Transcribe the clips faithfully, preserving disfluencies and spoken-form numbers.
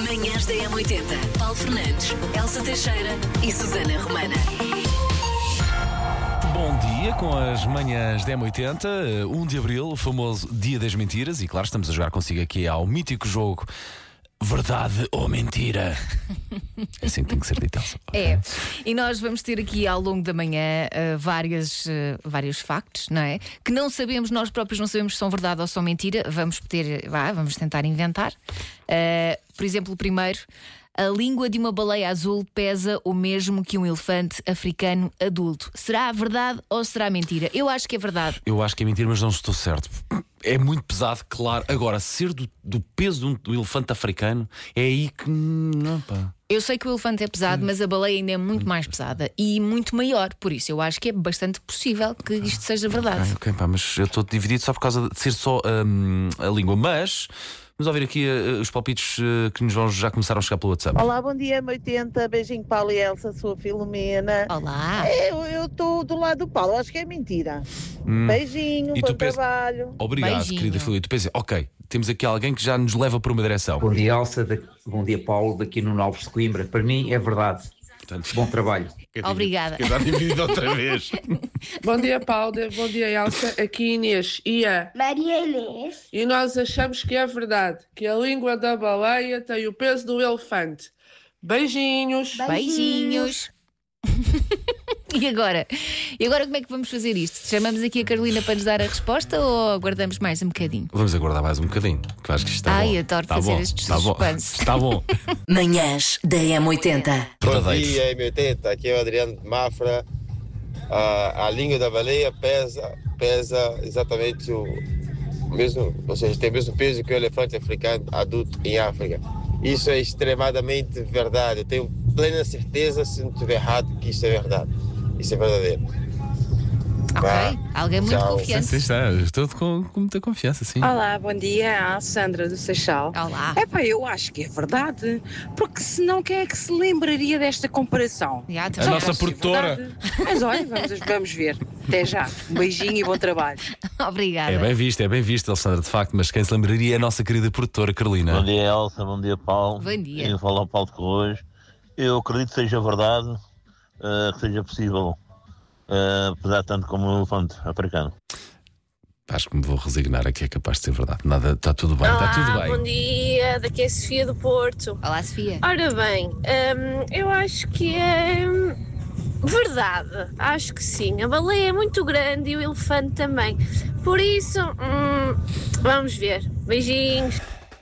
Manhãs da M oitenta. Paulo Fernandes, Elsa Teixeira e Susana Romana. Bom dia com as manhãs da M oitenta, um de abril, o famoso Dia das Mentiras. E claro, estamos a jogar consigo aqui ao mítico jogo Verdade ou Mentira. É assim que tem que ser dito, Elsa. É, e nós vamos ter aqui ao longo da manhã uh, várias, uh, vários factos, não é? Que não sabemos, nós próprios não sabemos se são verdade ou são mentira. Vamos ter, vá, vamos tentar inventar. Uh, por exemplo, o primeiro: a língua de uma baleia azul pesa o mesmo que um elefante africano adulto. Será verdade ou será mentira? Eu acho que é verdade. Eu acho que é mentira, mas não estou certo. É muito pesado, claro. Agora, ser do, do peso de um, do elefante africano, é aí que. Não, pá. Eu sei que o elefante é pesado, mas a baleia ainda é muito mais pesada e muito maior. Por isso, eu acho que é bastante possível que isto seja verdade. Ok, ok, pá, mas eu estou dividido só por causa de ser só hum, a língua. Mas vamos ouvir aqui uh, os palpites uh, que nos vão já começar a chegar pelo WhatsApp. Olá, bom dia, M oitenta. Beijinho, Paulo e Elsa, sou a Filomena. Olá. Eu estou do lado do Paulo, acho que é mentira. Hum. Beijinho, E bom tu pensa- trabalho. Obrigado, Beijinho. querida Filomena. Tu pensas, ok, temos aqui alguém que já nos leva por uma direção. Bom dia, Elsa. Da- Bom dia, Paulo, daqui no Novos de Coimbra. Para mim é verdade. Portanto, Bom trabalho. Obrigada. Que já dividido outra vez. Bom dia, Paulo. Bom dia, Elsa. Aqui Inês e a... Maria Inês. E nós achamos que é verdade, que a língua da baleia tem o peso do elefante. Beijinhos. Beijinhos. E agora? E agora como é que vamos fazer isto? Chamamos aqui a Carolina para nos dar a resposta ou aguardamos mais um bocadinho? Vamos aguardar mais um bocadinho, que eu acho que isto está Ai, bom. adoro Está fazer bom. estes Está bom. suspensos. Está bom. Manhãs da M oitenta. Bom Verdadeiros. dia, M oitenta. Aqui é o Adriano de Mafra. A, a língua da baleia pesa, pesa exatamente o mesmo, ou seja, tem o mesmo peso que o elefante africano adulto em África. Isso é extremadamente verdade. Eu tenho plena certeza, se não estiver errado, que isso é verdade. Isso é verdadeiro. Ok, Vá. alguém muito Tchau. confiante. Sim, está. Estou com, com muita confiança, sim. Olá, bom dia, a Sandra do Seixal. Olá. Epá, eu acho que é verdade, porque senão quem é que se lembraria desta comparação? Já, A também nossa acho. produtora. Verdade. Mas olha, vamos, vamos ver. Até já. Um beijinho e bom trabalho. Obrigada. É bem visto, é bem visto, Alessandra, de facto, mas quem se lembraria é a nossa querida produtora Carolina. Bom dia, Elsa. Bom dia, Paulo. Bom dia. Eu falo ao Paulo de Corroios. Eu acredito que seja verdade, eh, que seja possível, eh, pesar tanto como um elefante africano. Acho que me vou resignar aqui, é capaz de ser verdade. Nada, está tudo bem, está tudo Olá, bem. bom dia, daqui é a Sofia do Porto. Olá, Sofia. Ora bem, hum, eu acho que é hum, verdade, acho que sim. A baleia é muito grande e o elefante também. Por isso, hum, vamos ver. Beijinhos.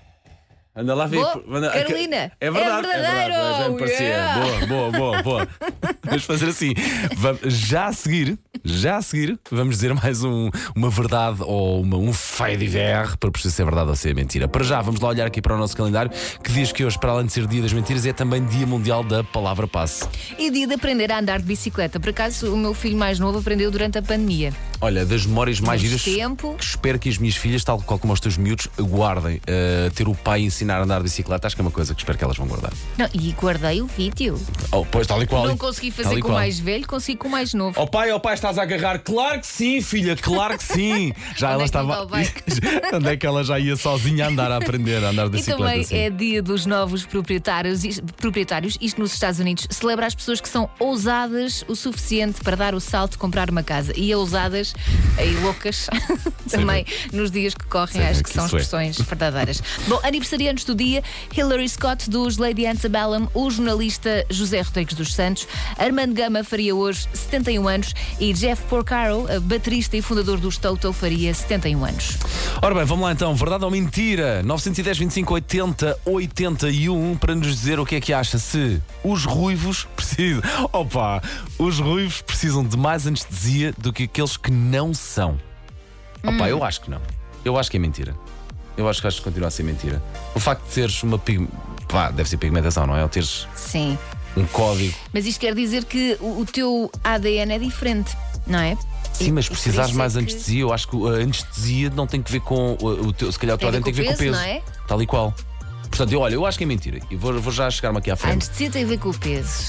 Anda lá ver. Boa, anda- Carolina, É verdade, é é verdade, verdadeiro, já me parecia. yeah. Boa, boa, boa, boa. Vamos fazer assim. Vamos, já a seguir, já a seguir, vamos dizer mais um, uma verdade ou uma, um fait divers para perceber se é verdade ou se é mentira. Para já, vamos lá olhar aqui para o nosso calendário, que diz que hoje, para além de ser Dia das Mentiras, é também Dia Mundial da Palavra Passe. E dia de aprender a andar de bicicleta. Por acaso, o meu filho mais novo aprendeu durante a pandemia. Olha, das memórias mais Temos giras, tempo. que espero que as minhas filhas, tal qual como os teus miúdos, guardem. Uh, ter o pai ensinar a andar de bicicleta, acho que é uma coisa que espero que elas vão guardar. Não, e guardei o vídeo. Oh, pois, tal e qual. Não consegui Tal fazer e com o qual. mais velho, consegui com o mais novo. Oh pai, oh pai, estás a agarrar? Claro que sim, filha, claro que sim. Já Onde ela é que estava. não vai? Onde é que ela já ia sozinha a andar a aprender a andar de E bicicleta? também assim? é dia dos novos proprietários, Is- proprietários, isto nos Estados Unidos, celebra as pessoas que são ousadas o suficiente para dar o salto de comprar uma casa. E ousadas e loucas também nos dias que correm, Sei bem acho que que são isso é. expressões verdadeiras. Bom, aniversariantes do dia: Hilary Scott dos Lady Antebellum, o jornalista José Rodrigues dos Santos, Armando Gama faria hoje setenta e um anos e Jeff Porcaro, baterista e fundador dos Toto, faria setenta e um anos. Ora bem, vamos lá então. Verdade ou mentira? nove um zero, vinte e cinco, oitenta, oitenta e um para nos dizer o que é que acha se os ruivos precisam. Opa! Os ruivos precisam de mais anestesia do que aqueles que não são. Opa, eu acho que não. Eu acho que é mentira. Eu acho que acho que continua a ser mentira. O facto de teres uma pig... Pá, deve ser pigmentação, não é? Ou teres Sim. um código. Mas isto quer dizer que o, o teu A D N é diferente, não é? Sim, mas E- e por precisares isso é mais que- anestesia. Eu acho que a anestesia não tem que ver com o, o teu. Se calhar o teu Tem A a D N ver tem que ver com o com o peso. peso, não é? Tal e qual. Portanto, eu, olha, eu acho que é mentira. E vou, vou já chegar-me aqui à A frente. anestesia tem a ver com o peso.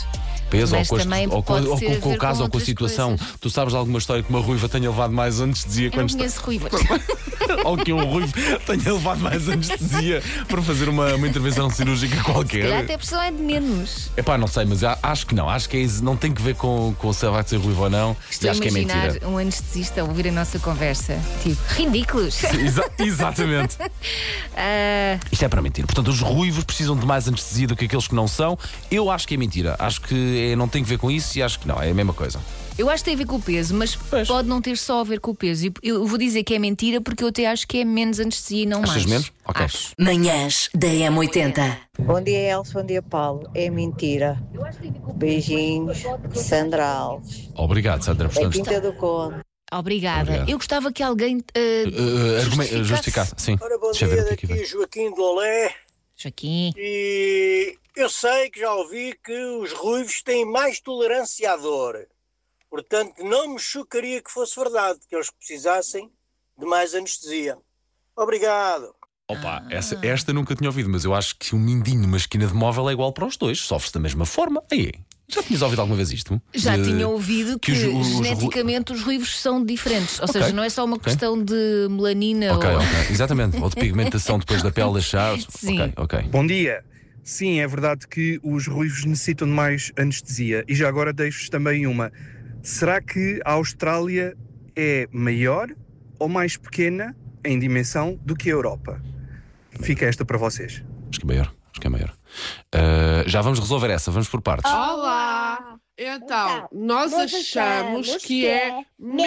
peso Mas ou, com, também as, ou, com, pode ou ter com, a com o ver caso com ou com a outras situação. coisas. Tu sabes de alguma história que uma ruiva tenha levado mais anestesia Eu quando não está... conheço ruivas. Ou que um ruivo tenha levado mais anestesia para fazer uma, uma intervenção cirúrgica Se calhar qualquer. até a pressão é de menos. Epá, não sei, mas a- acho que não. Acho que é, isso, não tem que ver com, com se vai ser ruivo ou não. Estou e a acho que é imaginar mentira. um anestesista a ouvir a nossa conversa. Tipo, ridículos. Exa- exatamente. Ah, Isto é para mentir. Portanto, os ruivos precisam de mais anestesia do que aqueles que não são. Eu acho que é mentira. Acho que é, não tem que ver com isso e acho que não. É a mesma coisa. eu acho que tem a ver com o peso, mas Pois. pode não ter só a ver com o peso. E eu vou dizer que é mentira porque eu até acho que é menos anestesia e não Achas mais. menos? Ok. Acho. Manhãs da M oitenta. Bom dia, Elsa. Bom dia, Paulo. É mentira. Beijinhos, Sandra Alves. Obrigado, Sandra. Da Portanto, Quinta do Conde. Obrigada. Obrigado. Eu gostava que alguém. ah, uh, argumento- justificasse. Sim. Ora, bom Deixa eu dia, ver o que é que daqui vem. Joaquim de Lolé. Joaquim. E eu sei que já ouvi que os ruivos têm mais tolerância à dor. Portanto, não me chocaria que fosse verdade, que eles precisassem de mais anestesia. Obrigado. Opa, essa, esta nunca tinha ouvido, mas eu acho que um mindinho numa esquina de móvel é igual para os dois. Sofre-se da mesma forma. Aí, já tinhas ouvido alguma vez isto? Já De- tinha ouvido que, os- os- geneticamente os ruivos são diferentes. Ou Ok. seja, não é só uma Ok. questão de melanina Ok, ou. ok, exatamente. Ou de pigmentação depois da pele deixar. Sim. Ok, ok. Bom dia. Sim, é verdade que os ruivos necessitam de mais anestesia. E já agora deixo-vos também uma. Será que a Austrália é maior ou mais pequena em dimensão do que a Europa? Fica esta para vocês. Acho que é maior. Acho que é maior. Ah, já vamos resolver essa, vamos por partes. Olá! Então, nós achamos que é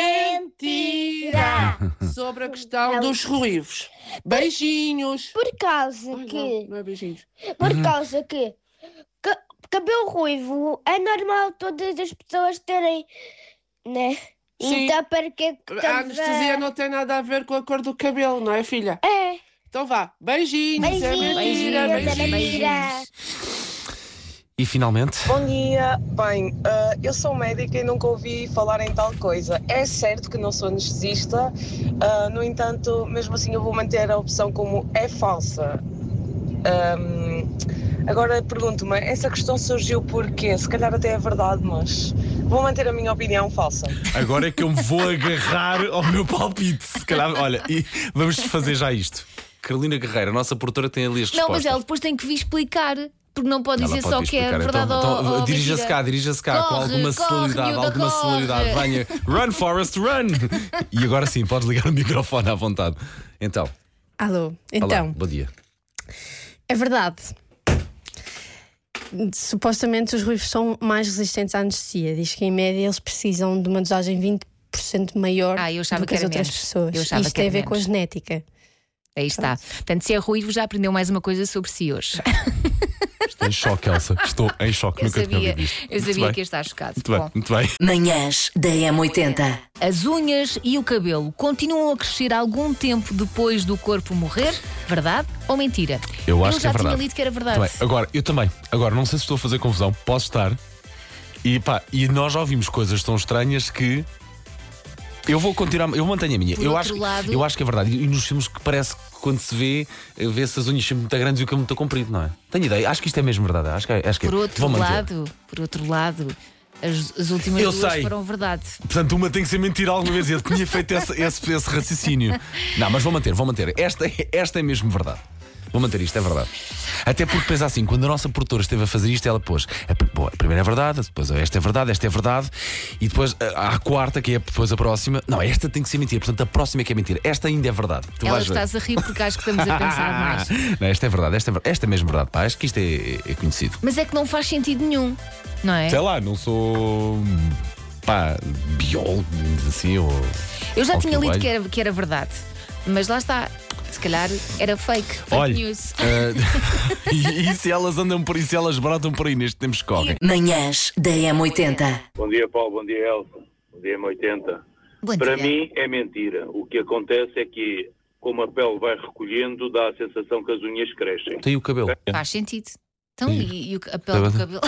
mentira sobre a questão dos ruivos. Beijinhos! Por causa Ai, que. não, não é beijinhos. Por Uhum. causa que. ca- Cabelo ruivo é normal todas as pessoas terem, né? Sim. Então, para que. que A estamos anestesia não tem nada a ver com a cor do cabelo, não é, filha? É. Então vá, beijinhos, é Beijinhos, mentira, é beijinhos. mentira. E finalmente. Bom dia. Bem, ah, eu sou médica e nunca ouvi falar em tal coisa. É certo que não sou anestesista, ah, no entanto, mesmo assim eu vou manter a opção como é falsa. Ahm, agora pergunto-me, essa questão surgiu porque, se calhar até é verdade, mas vou manter a minha opinião falsa. Agora é que eu me vou agarrar ao meu palpite. Se calhar, olha, e vamos fazer já isto. Carolina Guerreiro, a nossa produtora, tem ali as Não, respostas. mas ela depois tem que vir explicar. Porque não pode Ela dizer pode só que é explicar. verdade Então, ou, então, ou dirija-se mentira. cá, dirija-se cá com Corre, alguma corre, celeridade, miúda, alguma corre. celeridade. Venha, run, Forrest, run! E agora sim, podes ligar o microfone à vontade. Então, Alô, então, olá, bom dia. é verdade. Supostamente os ruivos são mais resistentes à anestesia. Diz que em média eles precisam de uma dosagem vinte por cento maior Ah, eu achava do que que as era outras menos. pessoas. Eu achava Isto que tem a era ver com a menos. genética. Aí está. Portanto, se é ruivo, já aprendeu mais uma coisa sobre si hoje. Estou em choque, Elsa. Estou em choque, Eu nunca tinha sabia, ouvido isto. eu Muito sabia bem. que ia estar chocado. Muito bem, Bom, muito bem. Manhãs da M oitenta. as unhas e o cabelo continuam a crescer algum tempo depois do corpo morrer? Verdade ou mentira? Eu acho já que é verdade. tinha lido que era verdade. Muito bem. Agora, eu também. Agora, não sei se estou a fazer confusão. Posso estar. E pá, e nós já ouvimos coisas tão estranhas que. Eu vou continuar, eu mantenho a minha. Por eu, outro acho, lado- eu acho que é verdade. E nos filmes que parece que quando se vê, vê-se as unhas sempre muito grandes e o cabelo muito comprido, não é? Tenho ideia. Acho que isto é mesmo verdade. Acho que é. Acho que é. Por outro Vou manter. lado, por outro lado, as, as últimas Eu duas sei. foram verdade. Portanto, uma tem que ser mentira alguma vez. Eu tinha feito esse, esse, esse raciocínio. Não, mas vou manter, vou manter. Esta, é- esta é mesmo verdade. Vou manter isto, é verdade. Até porque pensa assim, quando a nossa produtora esteve a fazer isto, ela pôs a, pr- bom, a primeira é verdade, depois esta é verdade, esta é verdade, e depois a, a quarta, que é depois a próxima. Não, esta tem que ser mentira, portanto a próxima é que é mentira. Esta ainda é verdade. Tu Ela vais ver. estás a rir porque acho que estamos a pensar mais. Não, esta é verdade, esta é, ver- esta é mesmo verdade, pá. Acho que isto é, é conhecido. Mas é que não faz sentido nenhum, não é? Sei lá, não sou pá, biólogo, assim, ou. Eu já ou tinha lido coelho. que era, que era verdade, mas lá está. Se calhar era fake, fake Olha, news. eh, e, e se elas andam por aí, se elas brotam por aí neste tempo que correm? Manhãs da M oitenta. Bom dia, Paulo. Bom dia, Elsa. Bom dia, M oitenta. Bom Para dia. mim é mentira. O que acontece é que, como a pele vai recolhendo, dá a sensação que as unhas crescem. Tem o cabelo. Faz sentido. Então, e, e o- a pele do cabelo?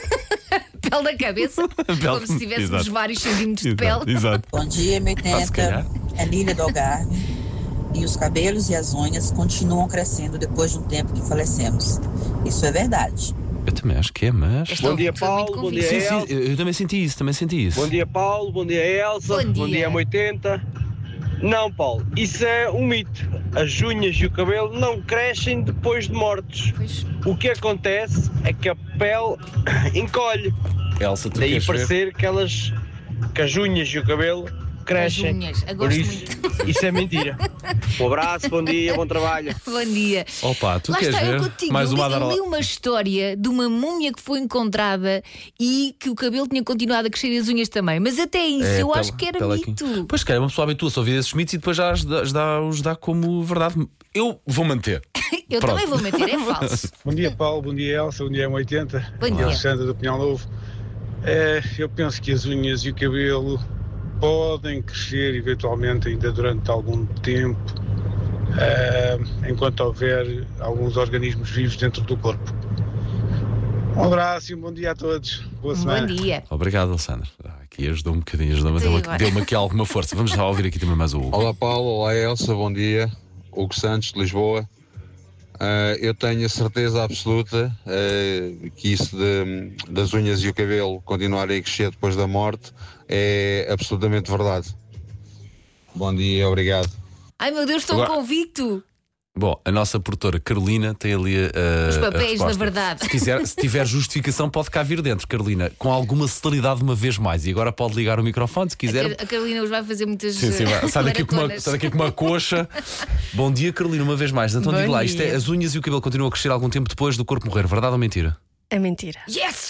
A pele da cabeça? Como se tivéssemos Exato. vários centímetros de Exato, pele. exato. Bom dia, M Ah, se calhar. oitenta. É Lília do Algarve. E os cabelos e as unhas continuam crescendo depois de um tempo que falecemos. Isso é verdade. Eu também acho que é, mas. Bom dia, Paulo. Bom dia, sim, sim, Elsa. eu também senti isso, também senti isso. Bom dia, Paulo. Bom dia, Elsa. Bom dia. M oitenta. Não, Paulo, isso é um mito. As unhas e o cabelo não crescem depois de mortos. Pois. O que acontece é que a pele encolhe. Elsa, tu Daí queres ver? parecer que, elas, que as unhas e o cabelo crescem. As unhas, eu Por gosto isso, muito. isso é mentira. Um abraço, bom dia, bom trabalho. Bom dia. Opa, tu Lá queres está, ver? eu contigo. Mais eu, uma li, a dar eu ao- li uma história de uma múmia que foi encontrada e que o cabelo tinha continuado a crescer e as unhas também. Mas até isso É, eu pela- acho que era pela mito. aqui. Pois, cara, uma pessoa habitua-se a ouvir esses mitos e depois já os dá, os dá- os dá como verdade. Eu vou manter. Eu Pronto. também vou meter, é falso. Bom dia, Paulo. Bom dia, Elsa. Bom dia, M oitenta. Bom dia. Alexandre do Pinhal Novo. É, eu penso que as unhas e o cabelo podem crescer eventualmente ainda durante algum tempo, é, enquanto houver alguns organismos vivos dentro do corpo. Um abraço e um bom dia a todos. Boa semana. Bom dia. Obrigado, Alessandro. Ah, Aqui ajudou um bocadinho, ajudou-me, Sim, deu-me agora. deu-me aqui alguma força. Vamos já ouvir aqui também mais o Hugo. Olá Paulo, olá Elsa, bom dia. Hugo Santos, de Lisboa. Ah, eu tenho a certeza absoluta ah, que isso de- das unhas e o cabelo continuarem a crescer depois da morte é absolutamente verdade. Bom dia, obrigado. Ai meu Deus, estou Agora- convicto. Bom, a nossa produtora Carolina tem ali a, Os a papéis resposta. da verdade. Se, quiser, se tiver justificação, pode cá vir dentro, Carolina, com alguma celeridade uma vez mais. E agora pode ligar o microfone se A quiser. Car- A Carolina os vai fazer muitas. Sim, sim, vai. Sai daqui, com uma, maratonas. sai daqui com uma coxa. Bom dia, Carolina, uma vez mais. Então Bom diga lá, isto é, dia. as unhas e o cabelo continuam a crescer algum tempo depois do corpo morrer, verdade ou mentira? É mentira. Yes!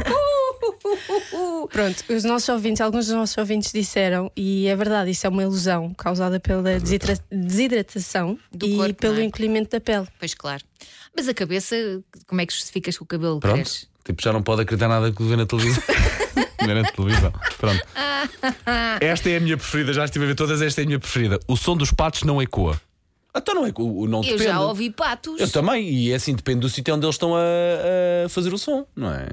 Pronto, os nossos ouvintes, alguns dos nossos ouvintes disseram, e é verdade, isso é uma ilusão causada pela desidra- desidratação Do e corpo, pelo não é? encolhimento da pele. Pois claro. Mas a cabeça, como é que justificas que o cabelo Pronto. cresce? Tipo, já não pode acreditar nada que vê na televisão. Vê na televisão. Pronto. Esta é a minha preferida, já estive a ver todas, esta é a minha preferida. O som dos patos não ecoa. Então não ecoa, não Eu depende. já ouvi patos. Eu também, e é assim, depende do sítio onde eles estão a, a fazer o som, não é?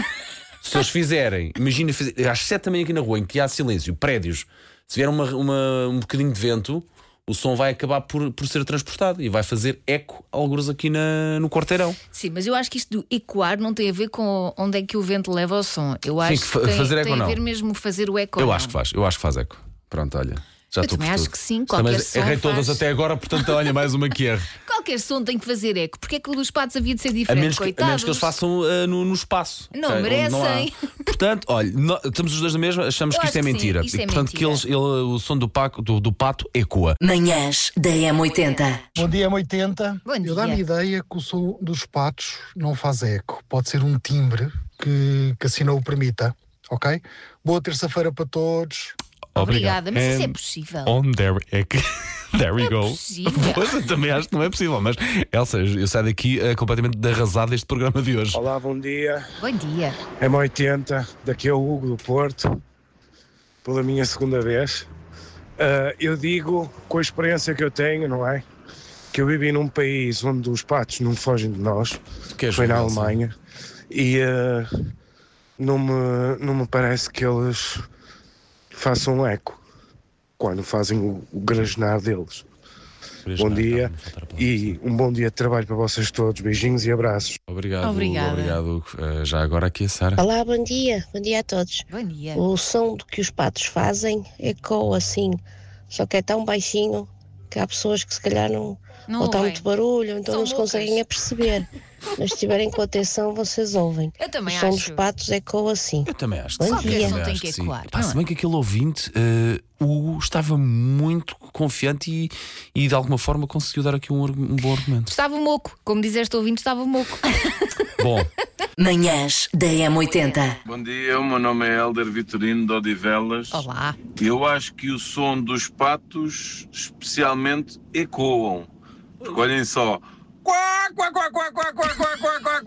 Se eles fizerem, imagina, fazer- às sete também aqui na rua, em que há silêncio, prédios, se vier uma, uma- um bocadinho de vento, o som vai acabar por, por ser transportado e vai fazer eco, alguns aqui na, no quarteirão. Sim, mas eu acho que isto do ecoar não tem a ver com onde é que o vento leva o som. Eu acho que fa- que tem, fazer eco tem ou a não? ver mesmo fazer o eco. Eu ou acho não. que faz, eu acho que faz eco. Pronto, olha. Já Eu estou também por acho tudo. que sim, Também qualquer som errei todas faz. até agora, portanto, olha, mais uma que erro. Qualquer som tem que fazer eco. Porque é que o dos patos havia de ser A diferente? menos, que, a Coitados. menos que eles façam uh, no, no espaço. Não Ok? Onde merecem. há- Portanto, olha, nó- estamos os dois na mesma, achamos Eu que isto é acho que sim, mentira. isto e é portanto, mentira. que eles, ele, o som do, paco, do, do pato ecoa. Manhãs da M oitenta. Bom dia, M oitenta. Bom Eu dá-me dia. ideia que o som dos patos não faz eco. Pode ser um timbre que, que assim não o permita, ok? Boa terça-feira para todos. Obrigada, mas isso é And possível. On there, é que, there we Não é go. possível. Pois, eu também acho que não é possível. Mas, Elsa, eu saio daqui uh, completamente arrasado deste programa de hoje. Olá, bom dia. Bom dia. M oitenta, daqui é o Hugo do Porto, pela minha segunda vez. Ah, eu digo, com a experiência que eu tenho, não é? Que eu vivi num país onde os patos não fogem de nós, Queres foi ver, na Elsa? Alemanha, e ah, não, me, não me parece que eles façam eco quando fazem o, o grajenar deles. Bom dia e um bom dia de trabalho para vocês todos. Beijinhos e abraços. Obrigado, Obrigada. obrigado. Hugo. Uh, já agora aqui a Sara. Olá, bom dia, bom dia a todos. Bom dia. O som do que os patos fazem ecoa assim, só que é tão baixinho que há pessoas que se calhar não, Não ou está ouvem. muito barulho, ou então São não se loucas. conseguem a perceber. Mas se estiverem com atenção, vocês ouvem. Eu também o som acho. dos patos ecoa assim. Eu também acho que Bom sim. dia. Eu também som tem acho que sim. ecoar, Pá, não se é? bem que aquele ouvinte, uh, o estava muito confiante e, e de alguma forma conseguiu dar aqui um, argu- um bom argumento. Estava moco. Como diz este ouvinte, estava moco. Bom, Manhãs da M oitenta. Bom dia, o meu nome é Hélder Vitorino de Odivelas. Olá. Eu acho que o som dos patos especialmente ecoam. Porque olhem só. Quá, quá, quá, quá, quá, quá, quá, quá, quá,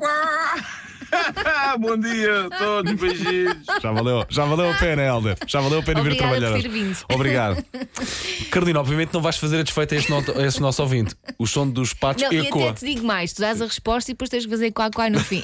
quá. Bom dia a todos, beijinhos. já valeu, já valeu a pena, Helder. Já valeu a pena vir Obrigada trabalhar. por ter vindo. Obrigado. Carolina, obviamente não vais fazer a desfeita a este, no- a este nosso ouvinte. O som dos patos Não, e ecoa. até te digo mais: tu dás a resposta e depois tens que fazer quá quá no fim.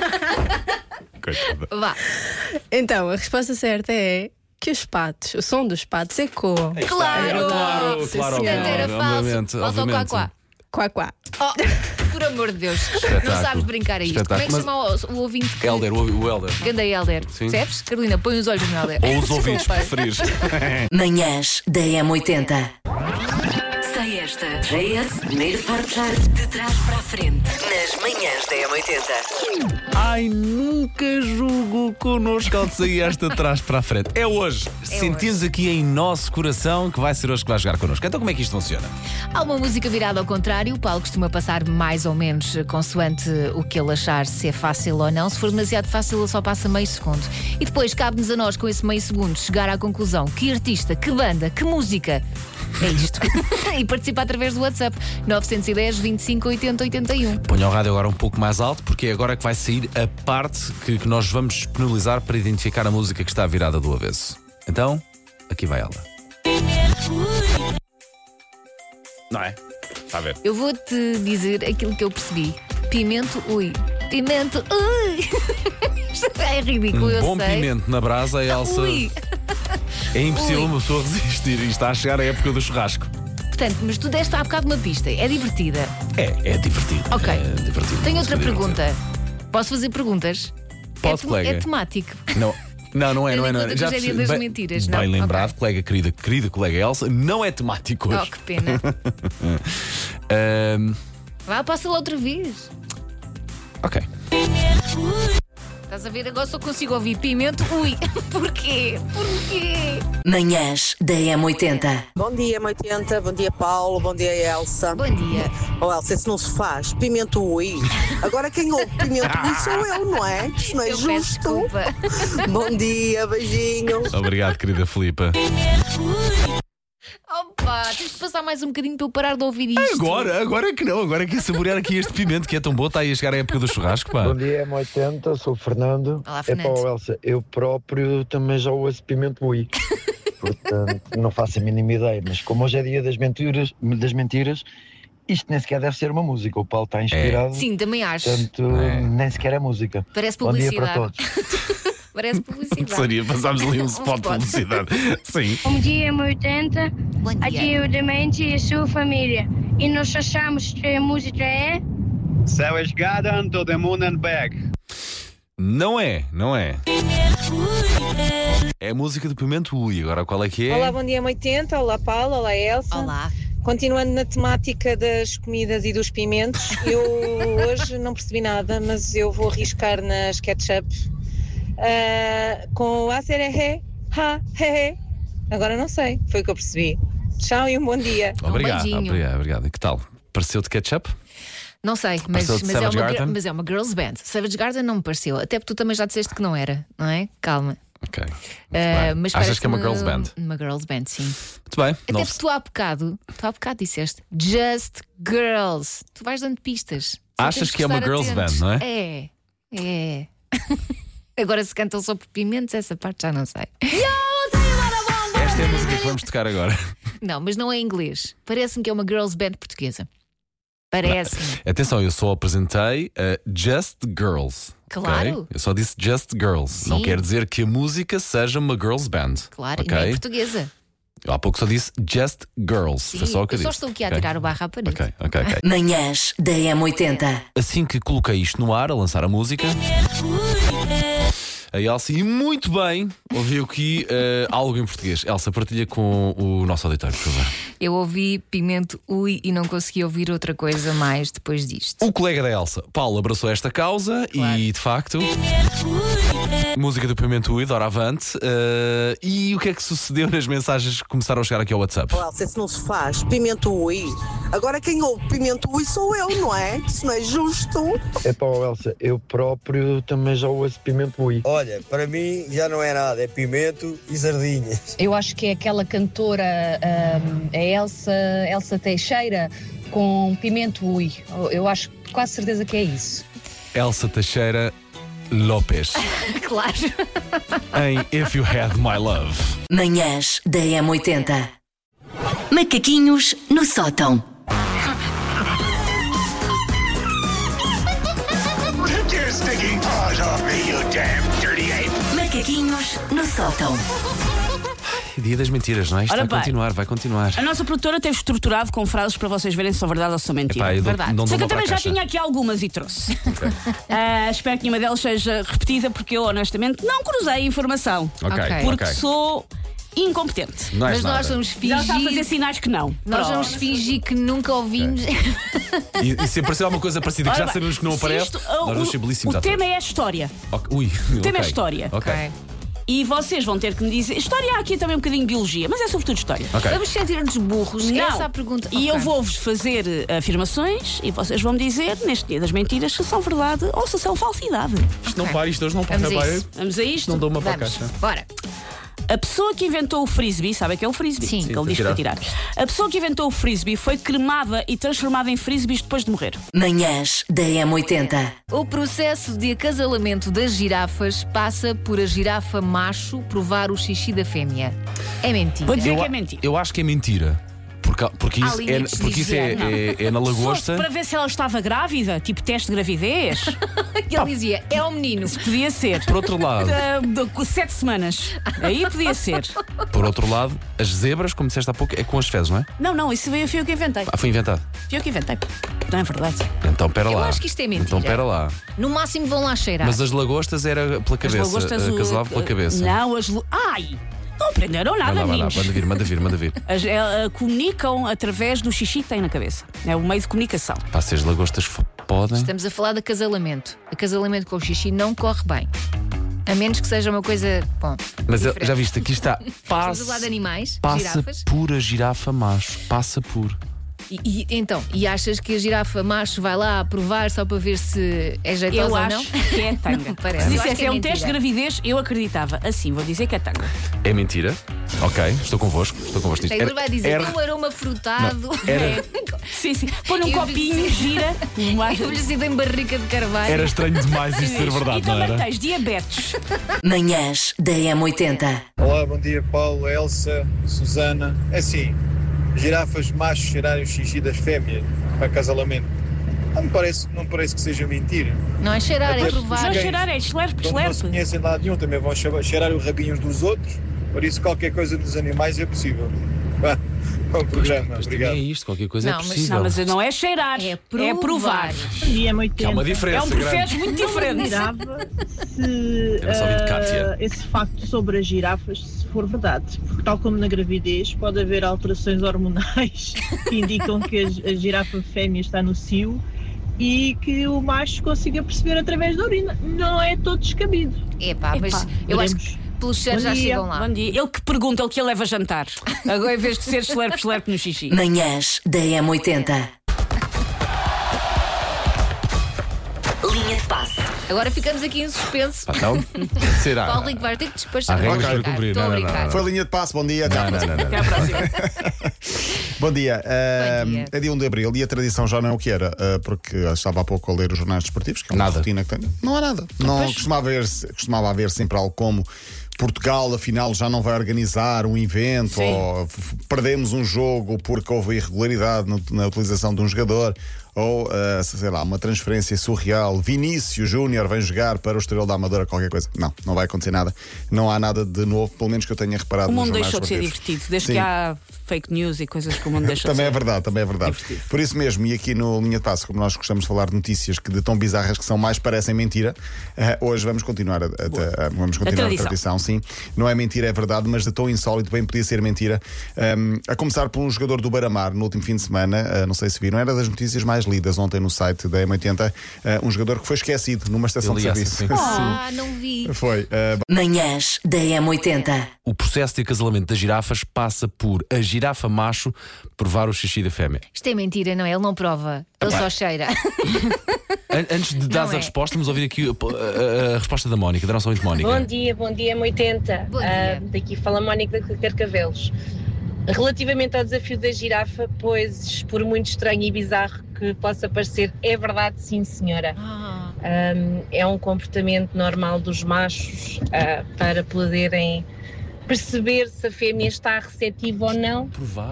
Coitada. Vá. Então, a resposta certa é que os patos, o som dos patos ecoa. Claro! Claro, Sim, claro, senhora. Portanto, era obviamente, falso. Falta o quá obviamente. quá. Quá, quá. Oh, por amor de Deus. Espetáculo. Não sabes brincar a isto. Como é que Espetáculo. chama o, o ouvinte? Que... Helder, o, o Helder. Ganda Helder. Sim. Percebes? Carolina, põe os olhos no Helder. Ou os ouvintes, Desculpa. preferires. Manhãs da M oitenta. Sei esta. J S, primeiro forjar de trás para a frente. Nas manhãs da M oitenta. Ai, nunca julgo connosco ao de sair esta de trás para a frente. É hoje. É Sentimos hoje. aqui em nosso coração que vai ser hoje que vai jogar connosco. Então, como é que isto funciona? Há uma música virada ao contrário. O Paulo costuma passar mais ou menos consoante o que ele achar se é fácil ou não. Se for demasiado fácil, ele só passa meio segundo. E depois cabe-nos a nós, com esse meio segundo, chegar à conclusão que artista, que banda, que música é isto. E participa através do WhatsApp nove um zero, vinte e cinco, oitenta, oitenta e um. Ponha o rádio agora um pouco mais alto, porque é agora que vai sair a parte que, que nós vamos disponibilizar para identificar a música que está virada do avesso. Então, aqui vai ela. Não é? Está a ver? Eu vou-te dizer aquilo que eu percebi. Pimento, ui. Pimento, ui. Isto é ridículo, Um eu bom sei. pimento na brasa, a Elsa. Ui. É impossível Ui. uma pessoa resistir. E está a chegar a época do churrasco. Portanto, mas tu deste há bocado uma pista. É divertida. É, é divertido. Ok. É divertido. Tenho outra É divertido. pergunta. Posso fazer perguntas? Pode, é, te- colega. é temático. Não. Não, não é, não é, não é. Tendo em conta que hoje é dia das bem, mentiras, bem não? lembrado, colega querida, querida colega Elsa, não é temático hoje. Oh, que pena. Ahm, Vá, passa lá outra vez. ok. Estás a ver? Agora só consigo ouvir pimento, ui. Porquê? Porquê? Manhãs da M oitenta. Bom dia, M oitenta. Bom dia, Paulo. Bom dia, Elsa. Bom dia. Oh, Elsa, isso não se faz. Pimento ui. Agora quem ouve pimento ui sou eu, não é? Isso não é Eu peço justo. desculpa. Bom dia, beijinhos. Obrigado, querida Filipa. Opa, tens de passar mais um bocadinho para eu parar de ouvir isto. Agora, agora é que não, agora é que é saborear aqui este pimento que é tão bom, está aí a chegar a época do churrasco, pá. Bom dia, M oitenta, sou o Fernando. Olá, É Fernando. para o Elsa, eu próprio também já ouço pimento ui. Portanto, não faço a mínima ideia, mas como hoje é dia das mentiras, das mentiras, isto nem sequer deve ser uma música. O Paulo está inspirado. Sim, também acho. Portanto, nem sequer é música. Parece Bom dia publicidade. para todos. Parece publicidade. Seria, passámos ali um spot de spot. publicidade. Sim. Bom dia, M oitenta. Bom dia. Aqui é o Demente e a sua família. E nós achamos que a música é. Savage Garden to the Moon and Back. Não é, não é. É a música do pimento ui. Agora qual é que é? Olá, bom dia, M oitenta. Olá, Paula. Olá, Elsa. Olá. Continuando na temática das comidas e dos pimentos, eu hoje não percebi nada, mas eu vou arriscar nas ketchup uh, com a sereré, ha, he, he. Agora não sei, foi o que eu percebi. Tchau e um bom dia. Obrigado, beijinho. obrigado, obrigado. E que tal? Pareceu de ketchup? Não sei, mas, Pareceu de mas, é Savage uma, gir- Garden? mas é uma girls band. Savage Garden não me pareceu. Até porque tu também já disseste que não era, não é? Calma. Ok. Muito Uh, bem. mas Achas que é uma parece-me girls band? Uma girls band, sim. Muito bem. Até Nove- porque tu há bocado, tu há bocado disseste Just Girls. Tu vais dando pistas. Só Achas temos que é uma estar girls atentos. band, não é? É, é. Agora se cantam só por pimentos, essa parte já não sei. Esta é a música que vamos tocar agora. Não, mas não é em inglês. Parece-me que é uma girls band portuguesa. Parece-me. Atenção, eu só apresentei a Just Girls. Claro. ok? Eu só disse Just Girls. Não Sim. quer dizer que a música seja uma girls band. Claro, ok? e não é portuguesa. Eu há pouco só disse Just Girls. Sim, Foi só o que eu, eu só disse. estou aqui a ok? tirar o barro à parede. Ok, ok, ok. Manhãs da M oitenta. Assim que coloquei isto no ar, a lançar a música, a Elsa, e muito bem, ouviu aqui uh, algo em português. Elsa, partilha com o nosso auditório, por favor. Eu ouvi pimento ui e não consegui ouvir outra coisa mais depois disto. O colega da Elsa, Paulo, abraçou esta causa e, de facto, música do Pimento Ui, doravante. Uh, e o que é que sucedeu nas mensagens que começaram a chegar aqui ao WhatsApp? Oh, Elsa, isso não se faz. Pimento ui. Agora quem ouve pimento ui sou eu, não é? Isso não é justo. É para o Elsa, eu próprio também já ouço pimento ui. Olha, para mim já não é nada, é pimento e sardinhas. Eu acho que é aquela cantora, hum, a Elsa, Elsa Teixeira, com pimento ui. Eu acho quase certeza que é isso. Elsa Teixeira Lopes, Claro. em If You Had My Love. Manhãs da M oitenta. Macaquinhos no sótão. Take your stinking paws off me, you damn dirty ape! Macaquinhos no sótão. Dia das mentiras, não é? Isto Ora vai bem. continuar, vai continuar. A nossa produtora teve estruturado com frases para vocês verem se são verdade ou se são mentira. Epá, eu dou- verdade. não Sei dou que eu uma também para a já caixa. tinha aqui algumas e trouxe. Ah, espero que nenhuma delas seja repetida, porque eu honestamente não cruzei a informação. Ok, Porque ok. sou incompetente. Não és Mas nós nada. vamos Já está a fazer fingir. sinais que não. Nós Pronto. vamos fingir que nunca ouvimos. E, e se aparecer alguma coisa parecida que Ora já bem, sabemos que não se aparece, isto- nós vamos o, ser belíssimos o atores. tema é a história. Ok, Ui, O tema é ok. história. Ok. E vocês vão ter que me dizer. História há aqui também um bocadinho de biologia, mas é sobretudo história. Ok. Vamos sentir-nos burros? Não. Essa é a pergunta. E eu Ok. vou-vos fazer eh, afirmações e vocês vão me dizer, neste dia das mentiras, se são verdade ou se são falsidade. Isto não para, isto hoje não para. Vamos a Vai- isso. Vamos a isto? Não dou uma para a Vamos. caixa. Bora. A pessoa que inventou o frisbee, sabe o que é o frisbee? Sim. Que ele diz para tirar. A pessoa que inventou o frisbee foi cremada e transformada em frisbees depois de morrer. Manhãs da M oitenta. O processo de acasalamento das girafas passa por a girafa macho provar o xixi da fêmea. É mentira. Vou dizer Eu, que a- é mentira. eu acho que é mentira. Porque, porque Há isso, é, limites de porque isso é, higiene. é, é na Só lagosta. para ver se ela estava grávida, tipo teste de gravidez. Que ele dizia, é o menino. Podia ser. Por outro lado, Da- da- com sete semanas. Aí podia ser. por outro lado, as zebras, como disseste há pouco, é com as fezes, não é? Não, não, isso foi eu que inventei. Ah, foi inventado. Foi eu que inventei. Não é verdade. Então pera Eu lá. acho que isto é mentira. Então pera lá. No máximo vão lá cheirar. Mas as lagostas era pela As cabeça. lagostas, uh, o- Casalava pela cabeça. Não, as. lu- Ai! Não aprenderam Vai nada, lá, vai lá, meninos. manda vir, manda vir, manda vir. As- eh, eh, comunicam através do xixi que têm na cabeça. É o meio de comunicação. Pá, se as lagostas f- podem. Estamos a falar de acasalamento. Acasalamento com o xixi não corre bem. A menos que seja uma coisa. Bom. Mas uh, diferente. já viste, aqui está. Estamos a Passa, falar de animais, passa girafas. por a girafa macho. Passa por. E, e- então, e achas que a girafa macho vai lá provar só para ver se é jeitosa Eu ou acho não? que é tanga. Não parece. Se Eu acho dissesse que é é um mentira. teste de gravidez, eu acreditava. Assim, vou dizer que é tanga. É mentira? Ok, estou convosco. Estou convosco nisto. Agora vai dizer, era- tem um aroma frutado. era- É. Sim, sim. Põe um copinho, gira. Envelhecido em barrica de carvalho. Era estranho demais isto ser verdade, E não também era? tens diabetes. Manhãs da M oitenta. Olá, bom dia Paulo, Elsa, Susana. É assim, girafas machos cheirarem o xixi das fêmeas para acasalamento. Não me parece, não me parece que seja mentira. Não é cheirar, é Até provar. Não Quem- cheirar, é schlerp, Como não se schlerp. conhecem de lado nenhum, também vão cheirar cheirar os rabinhos dos outros. Por isso, qualquer coisa dos animais é possível. Vá, bom programa, Mas obrigado. também é isto, qualquer coisa Não, é mas- possível. Não, mas não é cheirar, É é provar. provar. Bom dia, oitenta. Há uma diferença É um grande. processo muito Não diferente. admirava se Eu não só ouvi de Kátia. ah, esse facto sobre as girafas se for verdade, porque tal como na gravidez pode haver alterações hormonais que indicam que a, a girafa fêmea está no cio e que o macho consiga perceber através da urina. Não é todo descabido. Epá, mas Epá, eu acho veremos. que pelos cheiros Bom já dia. chegam lá. Bom dia. Ele que pergunta, ele que a leva a jantar. Agora, em vez de ser schlerp, schlerp no xixi. Manhãs da M oitenta. Linha de passe. Agora ficamos aqui em suspense. Pá, não? Será? Paulo Rico vai ter que despachar. Há regras Estou a para brincar, cumprir. estou a Não, não, brincar. não. Foi linha de passe, bom dia. Até à Não, não, próxima. não, não. Até à próxima. Bom dia. Ah, dia. É dia um de abril e a tradição já não é o que era, ah, porque estava há pouco a ler os jornais desportivos, que é uma Nada. rotina que tem. Não há nada. Não costumava haver, costumava haver sempre algo como Portugal, afinal, já não vai organizar um evento, Sim. ou f- f- perdemos um jogo porque houve irregularidade no- na utilização de um jogador, ou ah, sei lá, uma transferência surreal. Vinícius Júnior vem jogar para o Estrela da Amadora, qualquer coisa. Não, não vai acontecer nada. Não há nada de novo, pelo menos que eu tenha reparado O nos mundo jornais deixou de ser desportivos. divertido. Desde Sim. que há fake news e coisas que o mundo deixou Também de é ser. verdade, também é verdade. Divertido. Por isso mesmo, e aqui no Linha de Passo, como nós gostamos de falar de notícias que de tão bizarras que são mais parecem mentira, eh, hoje vamos continuar a, a- a- vamos continuar a tradição. tradição, sim. Não é mentira, é verdade, mas de tão insólito bem podia ser mentira. Um, a começar por um jogador do Beira-Mar no último fim de semana, eh, não sei se viram, era das notícias mais lidas ontem no site da M oitenta, eh, um jogador que foi esquecido numa estação de Ele ia serviço. assim, sim. Ah, não vi. Foi. eh, Manhãs da M oitenta. O processo de acasalamento das girafas passa por a girafa macho provar o xixi da fêmea. Isto é mentira, não é? Ele não prova. Ele só cheira. An- Antes de dar Não a é. resposta, vamos ouvir aqui a, a- a resposta da Mónica, da nossa ouvinte Mónica. Bom dia, bom dia, M oitenta. Bom Ah, dia. daqui fala a Mónica de Carcavelos. Relativamente ao desafio da girafa, pois por muito estranho e bizarro que possa parecer, é verdade, sim senhora. Ah, Um, é um comportamento normal dos machos ah, para poderem perceber se a fêmea está receptiva ou não. Provar. Uh,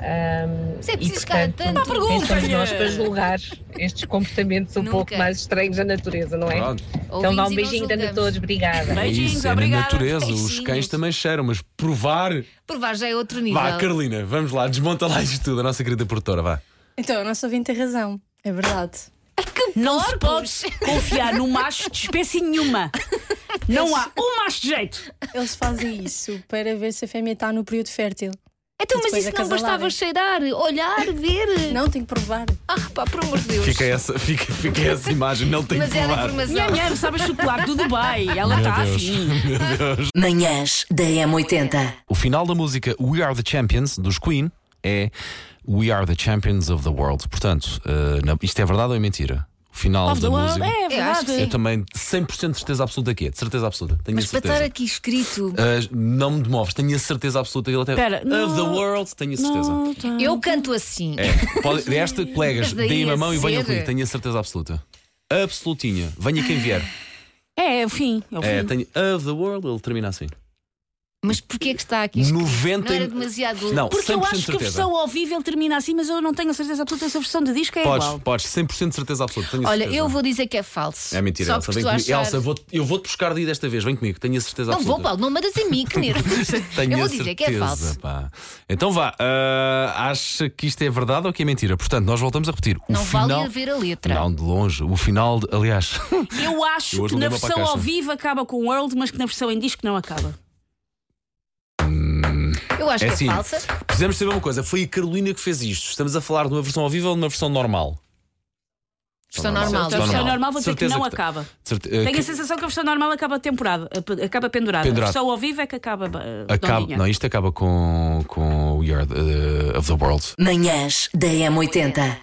Um, Isso é e, preciso chegar a portanto, tanto. Uma pergunta, quem somos nós olha. para julgar estes comportamentos um Nunca. pouco mais estranhos da natureza, não é? Pronto. Então Ouvimos dá um e não beijinho grande a julgamos. todos, obrigada. É Beijinhos, isso, é na obrigada. natureza. Os Beijinhos. cães também cheiram, mas provar. Provar já é outro nível. Vá, Carolina, vamos lá, desmonta lá isto tudo, a nossa querida produtora, vá. Então, a nossa ouvinte tem razão. É verdade. Não se pode confiar no macho de espécie nenhuma. Não há um macho de jeito. Eles fazem isso para ver se a fêmea está no período fértil. Então, E mas depois isso não acasalarem. bastava cheirar, olhar, ver. Não, tem que provar. Ah, pá, por amor de Deus. Fica essa, fica, fica essa imagem, não tem que Demasiada provar. informação. Minha mulher sabe a chocolate do Dubai. Ela Meu está Deus, afim. meu Deus. Manhãs da M oitenta. O final da música We Are the Champions, dos Queen, é We Are the Champions of the World. Portanto, uh, não, isto é verdade ou é mentira? O final Of da the world, música. é Eu acho que verdade. Eu também, cem por cento de certeza absoluta que é, de certeza absoluta. Tenho Mas a para certeza. estar aqui escrito, Uh, não me demoves, tenho a certeza absoluta que ele até. Espera, Of não- the World, tenho a certeza. Não, tá. eu canto assim. É, pode, esta, colegas, Mas daí deem-me a a mão e venham ser- comigo, tenho a certeza absoluta. Absolutinha. Venha quem vier. É, é o fim. É o fim. É, tenho Of the World, ele termina assim. Mas porquê que está aqui escrito? noventa Não era demasiado. Não, Porque eu cem por cento acho que a certeza. versão ao vivo ele termina assim, mas eu não tenho a certeza absoluta se a versão de disco é Podes, igual. podes, cem por cento de certeza absoluta. Tenho a Olha, certeza. eu vou dizer que é falso. É mentira, Só Elsa. porque Vem estou a comigo. achar... Elsa, vou, eu vou-te buscar de ir desta vez. Vem comigo, tenho a certeza Não vou, absoluta. Paulo, não mandas em mim, que nervos. Tenho Eu vou a dizer certeza, que é falso. pá. Então vá, ah, acha que isto é verdade ou que é mentira? Portanto, nós voltamos a repetir. O Não final... vale ir ver a letra. Não, de longe. O final, de- aliás. Eu acho Eu hoje que na levei-me para a versão ao caixa. vivo acaba com World, mas que na versão em disco não acaba. Eu acho É que assim, é falsa. precisamos saber uma coisa: foi a Carolina que fez isto. Estamos a falar de uma versão ao vivo ou de uma versão normal? Versão normal. A versão normal. normal vou dizer que Certeza não que- acaba. Certe- Tenho que- a sensação que a versão normal acaba temporada, acaba pendurada. Pendurado. A versão ao vivo é que acaba. uh, acaba, redondinha. não, isto acaba com, com We Are the, uh, of the World. Manhãs da M oitenta.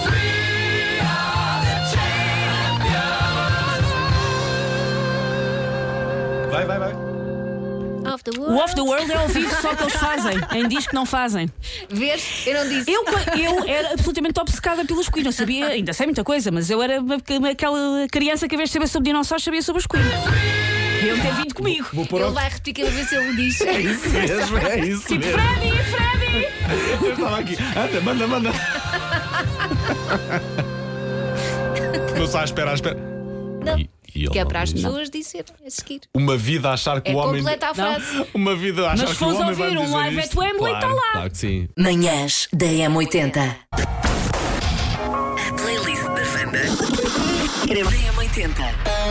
Vai, vai, vai. Off the O world. Off the World é ao vivo, só que eles fazem. Em disco não fazem. Vês? Eu não disse. Eu, eu era absolutamente obcecada pelos Queen. Eu sabia, ainda sei muita coisa, mas eu era uma- aquela criança que, a vez de saber sobre dinossauros, sabia sobre os Queen. Deviam ter vindo comigo. Vou pôr Ele ao- vai repetir cada vez se ele diz. É isso mesmo, é isso Tipo, mesmo. Freddy, Freddy! Eu estava aqui. Anda, manda, manda. Não está à espera, à espera. Não. E- e ele Que é não para as diz. pessoas dizer a seguir. Uma vida a achar que É o homem. completa a frase. Uma vida a achar Mas se que o fores homem vai ouvir um dizer live isto. at Wembley, claro, está lá. Claro que sim. Manhãs da M oitenta. A playlist da Wanda. Da M oitenta.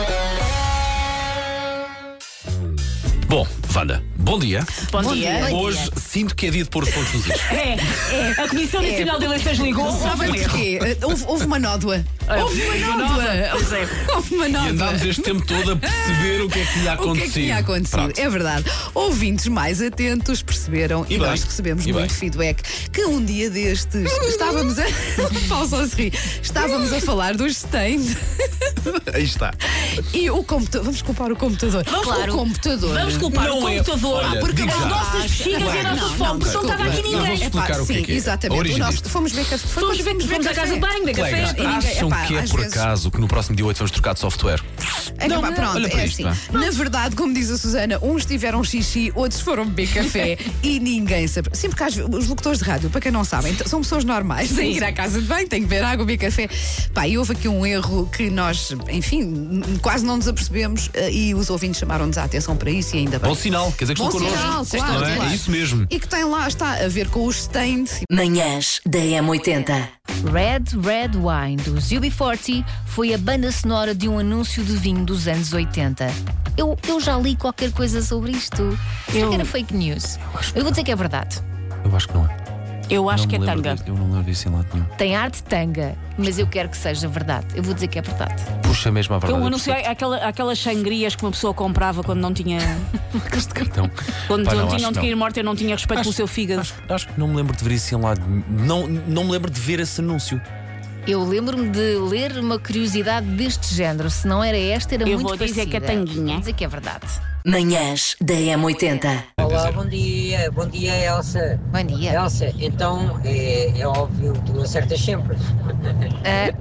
Bom, Wanda, bom dia. Bom, dia. Hoje sinto que é dia de pôr os pontos nos is. É, é. A Comissão Nacional de Eleições ligou. Sabem houve um erro. porquê? Houve, houve uma nódoa. Houve uma nódoa. Pois é. Houve uma E nódoa. andámos este tempo todo a perceber o que é que tinha O que acontecido. é que tinha acontecido? Pronto. É verdade. Ouvintes mais atentos perceberam e, E bem, nós recebemos e muito bem. feedback que um dia destes estávamos a. Paulo só se ri. Estávamos a falar dos stand Aí está. e o computador. Vamos culpar o computador. Vamos Claro. O computador. Vamos culpar Não o é- computador. olha, porque digo as já. nossas bexigas e a Colegas. nossa fome, porque não estava aqui Não, ninguém. vamos explicar Epá, o que é sim, que é. A exatamente. origem O nosso, disto. fomos ver, foi Fomos quando ver, fomos fomos à casa de banho, beber Colegas, café. E ninguém- acham epá, que é às por vezes- acaso que no próximo dia oito vamos trocar de software? É Não, pá, não, pronto, olha para é isto, assim. pá. Na verdade, como diz a Susana, uns tiveram xixi, outros foram beber café e ninguém sabe. Sim, porque às vezes, os locutores de rádio, para quem não sabem, t- são pessoas normais, têm que ir à casa de banho, têm que beber água, beber café. Pá, e houve aqui um erro que nós, enfim, n- quase não nos apercebemos eh, e os ouvintes chamaram-nos a atenção para isso e ainda bem. Bom sinal, quer dizer que Bom estão sinal, connosco. claro, Não é? claro. É isso mesmo. E que tem lá, está a ver com os stand. Manhãs da M oitenta. Red Red Wine, dos U B quarenta, foi a banda sonora de um anúncio de vinho dos anos oitenta. Eu, eu já li qualquer coisa sobre isto. Eu... que era fake news. Eu vou dizer que é verdade. Eu acho que não é. Eu acho Não que é me lembro tanga. disso, Eu não lembro disso em lado nenhum. Tem arte tanga, mas eu quero que seja verdade. Eu vou dizer que é verdade. Puxa mesmo a Que verdade. um anúncio, aquela, aquelas sangrias que uma pessoa comprava quando não tinha. Este cartão. Quando Pá, não, não, tinham acho de que cair morto, eu não tinha respeito pelo seu fígado. Acho, acho que não me lembro de ver isso em lado. Não, não me lembro de ver esse anúncio. Eu lembro-me de ler uma curiosidade deste género. Se não era esta, era Eu muito vou dizer que é parecida. tanguinha. Vou dizer que é verdade. Manhãs da M oitenta. Olá, bom dia, bom dia Elsa. Bom dia. Elsa, então é, é óbvio que tu acertas sempre. Ah,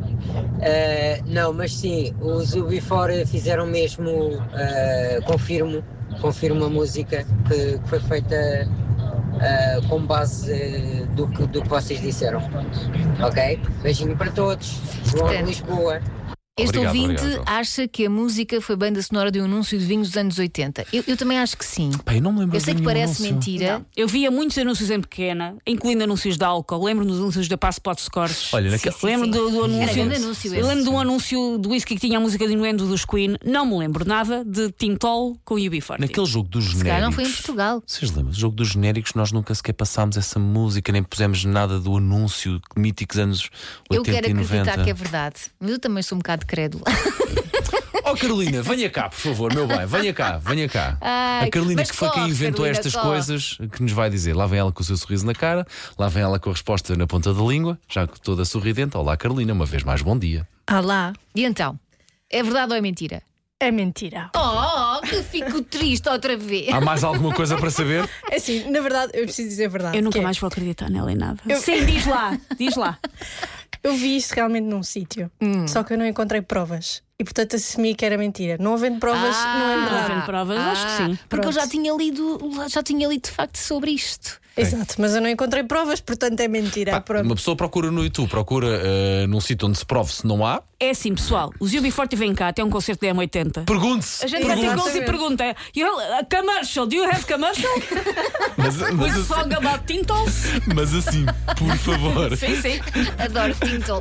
Uh, não, mas sim, os U B quatro fizeram mesmo, uh, confirmo, confirmo a música que, que foi feita uh, com base uh, do, que, do que vocês disseram. Ok? Beijinho para todos. João de Lisboa. Este Obrigado, ouvinte obrigado. acha que a música foi banda sonora de um anúncio de vinhos dos anos oitenta. Eu, eu também acho que sim. Pai, não me lembro Eu sei de que nenhum parece anúncio. mentira. Não. Eu via muitos anúncios em pequena, incluindo anúncios de álcool. Lembro-me dos anúncios da Passport Scores. Olha, naquele- Sim, sim, Lembro sim. do, do anúncio. Era grande anúncio eu esse. lembro de um anúncio do whisky que tinha a música de Inuendo dos Queen. Não me lembro nada de Tintol com U B quarenta. Naquele jogo dos Se calhar não foi em genéricos. Portugal. Vocês lembram? O jogo dos genéricos, nós nunca sequer passámos essa música, nem pusemos nada do anúncio míticos anos Eu oitenta quero e acreditar noventa. que é verdade. Mas eu também sou um bocado crédula. Oh Carolina, venha cá, por favor, meu bem, venha cá, venha cá. Ai, a Carolina, mas que foi corre, quem inventou Carolina, estas corre. coisas, que nos vai dizer. Lá vem ela com o seu sorriso na cara, lá vem ela com a resposta na ponta da língua, já toda sorridente. Olá, Carolina, uma vez mais, bom dia. Olá. E então? É verdade ou é mentira? É mentira. Oh, que fico triste outra vez. Há mais alguma coisa para saber? É assim, na verdade, eu preciso dizer a verdade. Eu nunca que é- mais vou acreditar nela em nada. Eu- Sim, diz lá, diz lá. Eu vi isto realmente num sítio, só que eu não encontrei provas. E portanto assumi que era mentira. Não havendo provas, não é Não verdade. havendo provas, acho que sim. Porque eu já Pronto. tinha lido, já tinha lido de facto sobre isto. Exato, mas eu não encontrei provas, portanto é mentira. Pronto. Uma pessoa procura no YouTube, procura eh, num sítio onde se prove, se não há, É assim, pessoal, os U B quarenta vem cá até um concerto da M oitenta. pergunte-se. A gente vai ter pergunte-se. gols e pergunta: you, a commercial, do you have commercial? Mas, With mas, song about Tintols? mas assim, por favor. Sim, sim. Adoro Tintols.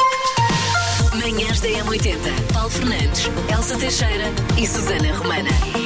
Manhãs da M oitenta. Paulo Fernandes, Elsa Teixeira e Susana Romana.